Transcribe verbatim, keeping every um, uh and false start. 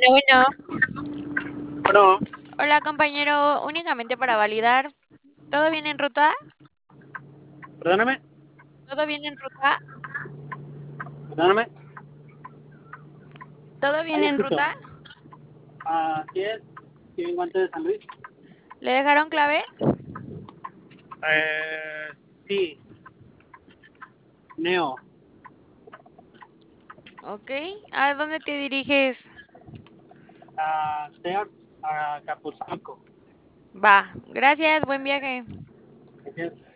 bueno. Bueno, Hola, compañero. Únicamente para validar. ¿Todo bien en ruta? perdóname, ¿Todo bien en ruta? perdóname. ¿Todo Ahí bien lo en escucho. ruta? Así es. Sí, vengo antes de San Luis. ¿Le dejaron clave? Eh, sí, Neo. Ok. ¿A dónde te diriges? A Sears, a Capuzalco. Va. Gracias. Buen viaje. Gracias.